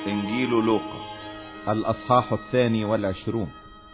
إنجيل لوقا الأصحاح 22.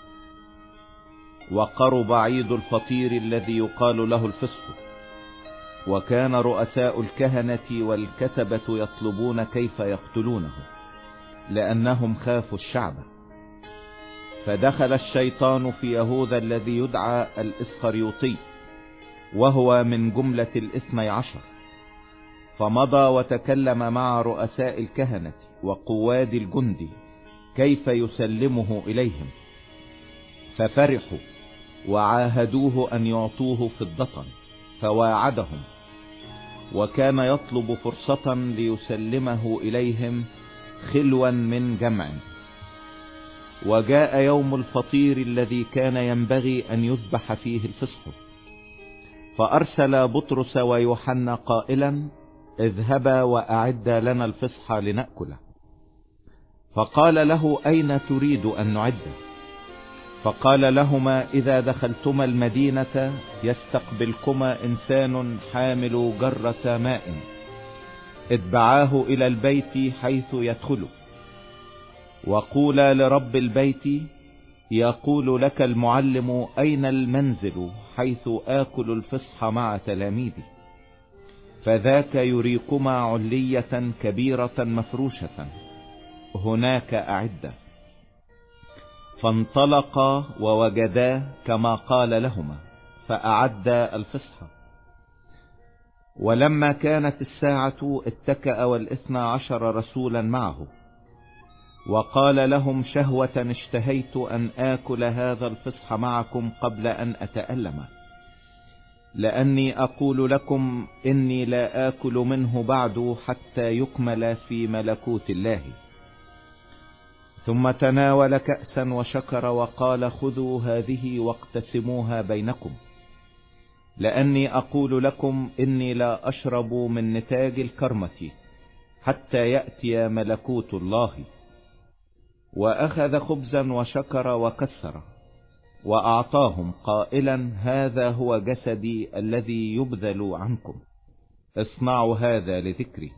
وقرب عيد الفطير الذي يقال له الفصح، وكان رؤساء الكهنة والكتبة يطلبون كيف يقتلونه، لأنهم خافوا الشعب. فدخل الشيطان في يهوذا الذي يدعى الإسخريوطي، وهو من جملة 12، فمضى وتكلم مع رؤساء الكهنة وقواد الجند كيف يسلمه إليهم، ففرحوا وعاهدوه أن يعطوه فضة، فواعدهم، وكان يطلب فرصة ليسلمه إليهم خلوا من جمع. وجاء يوم الفطير الذي كان ينبغي أن يذبح فيه الفصح، فأرسل بطرس ويوحنا قائلا: اذهبا وأعدا لنا الفصح لنأكله. فقال له: أين تريد أن نعده؟ فقال لهما: إذا دخلتما المدينة يستقبلكما إنسان حامل جرة ماء، اتبعاه إلى البيت حيث يدخل، وقولا لرب البيت: يقول لك المعلم أين المنزل حيث آكل الفصح مع تلاميذي، فذاك يريكما علية كبيرة مفروشة، هناك أعد. فانطلقا ووجدا كما قال لهما، فأعدا الفصح. ولما كانت الساعة اتكأ 12 رسولا معه، وقال لهم: شهوة اشتهيت أن آكل هذا الفصح معكم قبل أن أتألم، لأني أقول لكم إني لا آكل منه بعد حتى يكمل في ملكوت الله. ثم تناول كأسا وشكر وقال: خذوا هذه واقتسموها بينكم، لأني أقول لكم إني لا أشرب من نتاج الكرمة حتى يأتي ملكوت الله. وأخذ خبزا وشكر وكسر وأعطاهم قائلا: هذا هو جسدي الذي يبذل عنكم، اصنعوا هذا لذكري.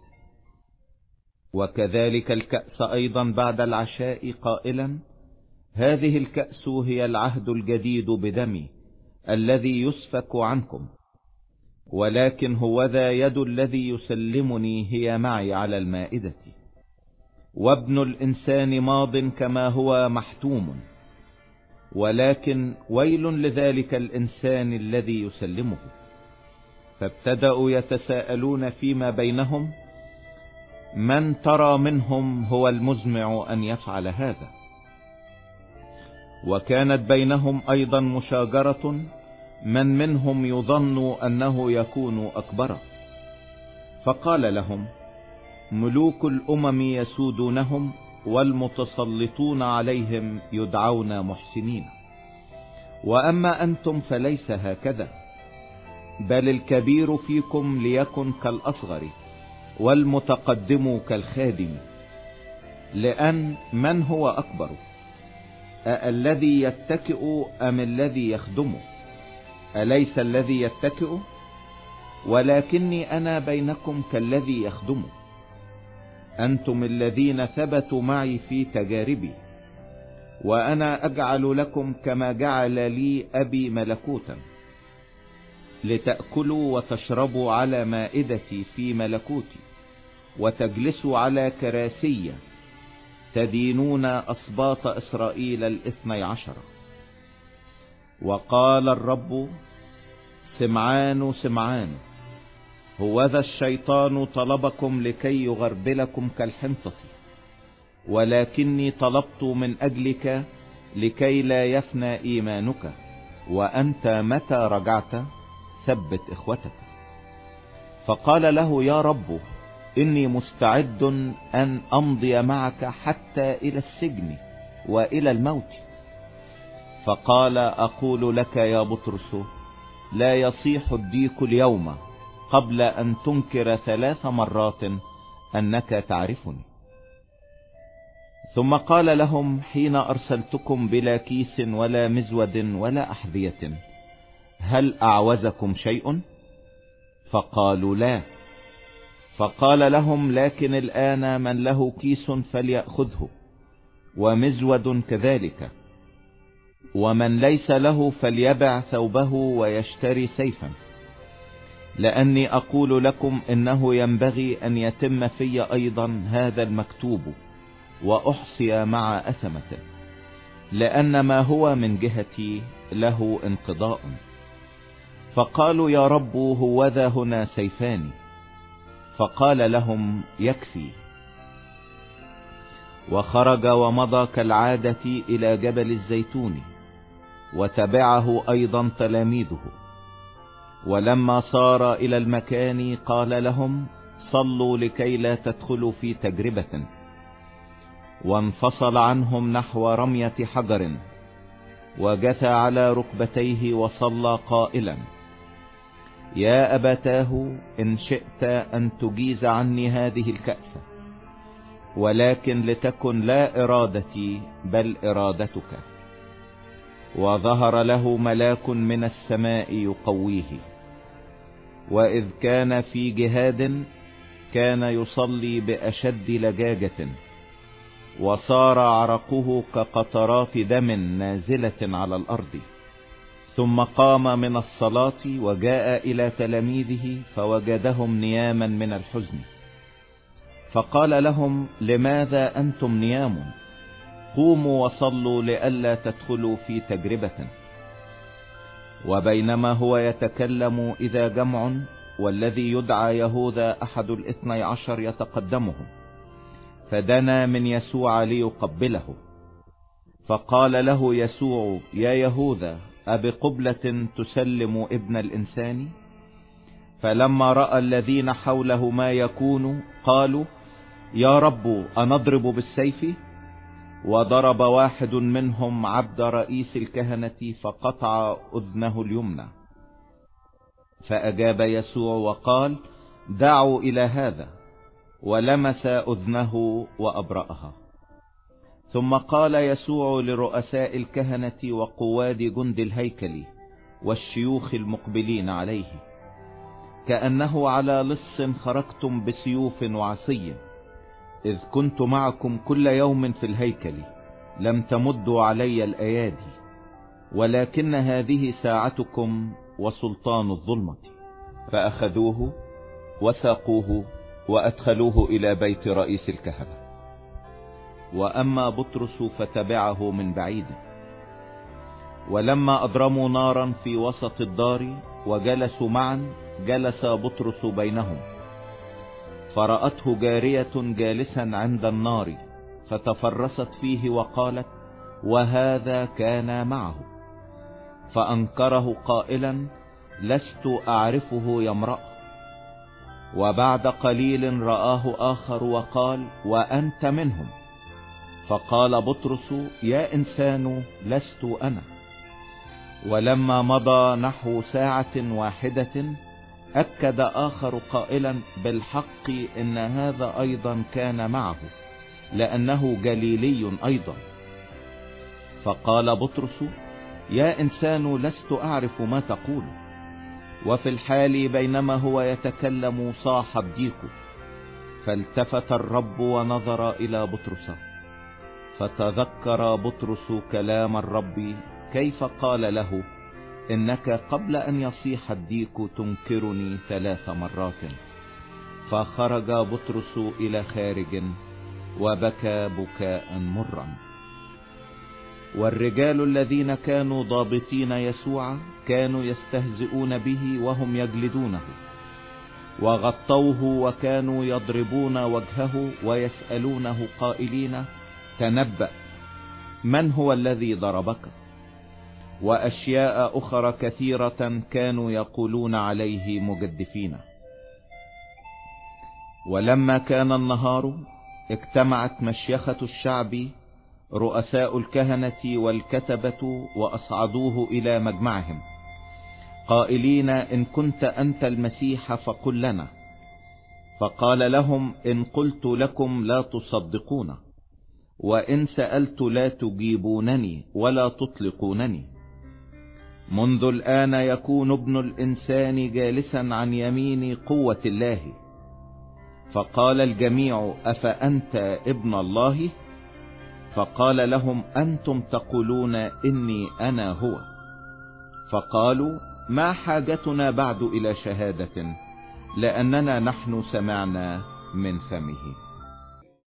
وكذلك الكأس أيضا بعد العشاء قائلا: هذه الكأس هي العهد الجديد بدمي الذي يسفك عنكم، ولكن هوذا يد الذي يسلمني هي معي على المائدة. وابن الإنسان ماض كما هو محتوم، ولكن ويل لذلك الإنسان الذي يسلمه. فابتدأوا يتساءلون فيما بينهم: من ترى منهم هو المزمع أن يفعل هذا؟ وكانت بينهم أيضا مشاجرة من منهم يظن أنه يكون أكبر. فقال لهم: ملوك الأمم يسودونهم، والمتسلطون عليهم يدعون محسنين، وأما أنتم فليس هكذا، بل الكبير فيكم ليكن كالأصغر، والمتقدم كالخادم. لأن من هو أكبر، الذي يتكئ أم الذي يخدم؟ أليس الذي يتكئ؟ ولكني أنا بينكم كالذي يخدم. أنتم الذين ثبتوا معي في تجاربي، وأنا أجعل لكم كما جعل لي أبي ملكوتا، لتأكلوا وتشربوا على مائدتي في ملكوتي، وتجلسوا على كراسي تدينون أسباط إسرائيل 12. وقال الرب: سمعان سمعان، هوذا الشيطان طلبكم لكي يغربلكم كالحنطة، ولكني طلبت من أجلك لكي لا يفنى إيمانك، وأنت متى رجعت ثبت إخوتك. فقال له: يا رب، إني مستعد أن أمضي معك حتى إلى السجن وإلى الموت. فقال: أقول لك يا بطرس، لا يصيح الديك اليوم قبل أن تنكر 3 مرات أنك تعرفني. ثم قال لهم: حين أرسلتكم بلا كيس ولا مزود ولا أحذية، هل أعوزكم شيء؟ فقالوا: لا. فقال لهم: لكن الآن من له كيس فليأخذه، ومزود كذلك، ومن ليس له فليبع ثوبه ويشتري سيفا، لأني أقول لكم إنه ينبغي أن يتم في أيضا هذا المكتوب وأحصي مع أثمته، لأن ما هو من جهتي له انقضاء. فقالوا: يا رب، هوذا هنا سيفان. فقال لهم: يكفي. وخرج ومضى كالعادة إلى جبل الزيتون، وتبعه أيضا تلاميذه. ولما صار إلى المكان قال لهم: صلوا لكي لا تدخلوا في تجربة. وانفصل عنهم نحو رمية حجر، وجثى على ركبتيه وصلى قائلا: يا أبتاه، إن شئت أن تجيز عني هذه الكأس، ولكن لتكن لا إرادتي بل إرادتك. وظهر له ملاك من السماء يقويه. وإذ كان في جهاد كان يصلي بأشد لجاجة، وصار عرقه كقطرات دم نازلة على الأرض. ثم قام من الصلاة وجاء إلى تلاميذه فوجدهم نياما من الحزن، فقال لهم: لماذا أنتم نيام؟ قوموا وصلوا لئلا تدخلوا في تجربة. وبينما هو يتكلم إذا جمع، والذي يدعى يهوذا أحد 12 يتقدمهم، فدنا من يسوع ليقبله. فقال له يسوع: يا يهوذا، أبقبلة تسلم ابن الإنسان؟ فلما رأى الذين حوله ما يكون قالوا: يا رب، أنضرب بالسيف؟ وضرب واحد منهم عبد رئيس الكهنة فقطع أذنه اليمنى. فأجاب يسوع وقال: دعوا إلى هذا. ولمس أذنه وأبرأها. ثم قال يسوع لرؤساء الكهنة وقواد جند الهيكل والشيوخ المقبلين عليه: كأنه على لص خرجتم بسيوف وعصي، إذ كنت معكم كل يوم في الهيكل لم تمدوا علي الأيادي، ولكن هذه ساعتكم وسلطان الظلمة. فأخذوه وساقوه وأدخلوه إلى بيت رئيس الكهنة. وأما بطرس فتبعه من بعيد. ولما أضرموا نارا في وسط الدار وجلسوا معا، جلس بطرس بينهم، فرأته جارية جالسا عند النار، فتفرست فيه وقالت: وهذا كان معه. فأنكره قائلا: لست أعرفه يا امرأة. وبعد قليل رآه آخر وقال: وأنت منهم. فقال بطرس: يا إنسان، لست أنا. ولما مضى نحو ساعة واحدة أكد آخر قائلا: بالحق إن هذا أيضا كان معه، لأنه جليلي أيضا. فقال بطرس: يا إنسان، لست أعرف ما تقول. وفي الحال بينما هو يتكلم صاح الديك، فالتفت الرب ونظر إلى بطرس، فتذكر بطرس كلام الرب كيف قال له: إنك قبل أن يصيح الديك تنكرني 3 مرات. فخرج بطرس إلى خارج وبكى بكاء مرا. والرجال الذين كانوا ضابطين يسوع كانوا يستهزئون به وهم يجلدونه، وغطوه وكانوا يضربون وجهه ويسألونه قائلين: تنبأ، من هو الذي ضربك؟ وأشياء أخرى كثيرة كانوا يقولون عليه مجدفين. ولما كان النهار اجتمعت مشيخة الشعب رؤساء الكهنة والكتبة، وأصعدوه إلى مجمعهم قائلين: إن كنت أنت المسيح فقل لنا. فقال لهم: إن قلت لكم لا تصدقون، وإن سألت لا تجيبونني ولا تطلقونني. منذ الآن يكون ابن الإنسان جالسا عن يمين قوة الله. فقال الجميع: أفأنت ابن الله؟ فقال لهم: أنتم تقولون إني أنا هو. فقالوا: ما حاجتنا بعد إلى شهادة، لأننا نحن سمعنا من فمه.